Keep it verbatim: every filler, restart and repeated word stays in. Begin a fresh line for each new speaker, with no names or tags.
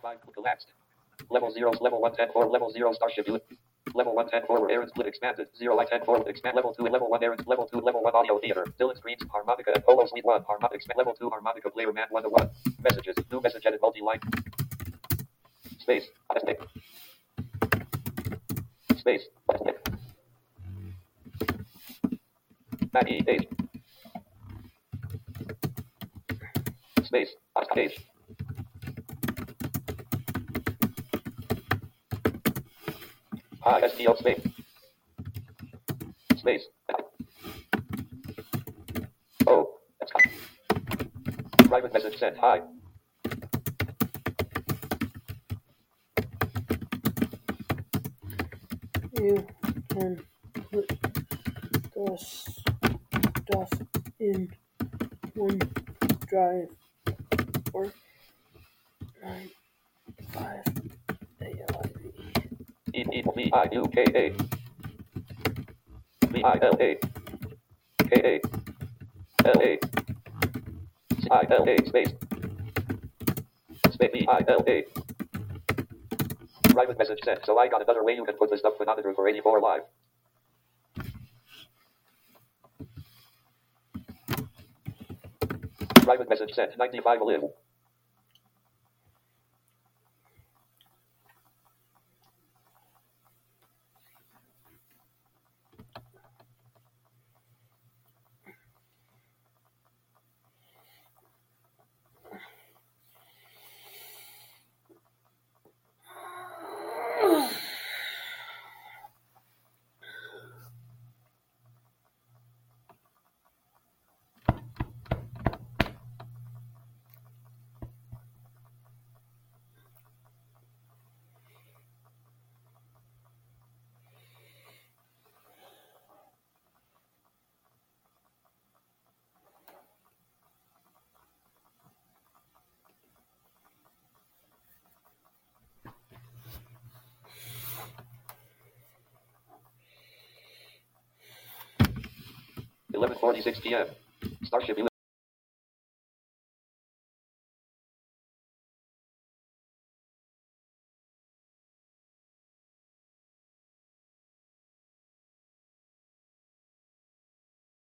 five collapsed. Level zero, level one ten four, level zero Starship. Level one ten forward, Aaron split expanded. Zero I ten forward, expand level two, level one Aaron, level two, level one audio theater. Dylan screens, harmonica and polo suite one, harmonica expand level two, harmonica player man one to one. Messages, new message edit multi line. Space, stick. Space, stick. Maggie, page. Space, page. Hi, S T L space. Space. Oh, that's private message sent. Hi.
You can put the stuff in OneDrive or nine five A L I V.
E E V I U K A V I L A K A L A C I L A space space V I L A. Private message sent. So I got another way you can put this stuff anonymous for eighty-four live. Private message sent. ninety-five live. eleven forty-six p.m. Starship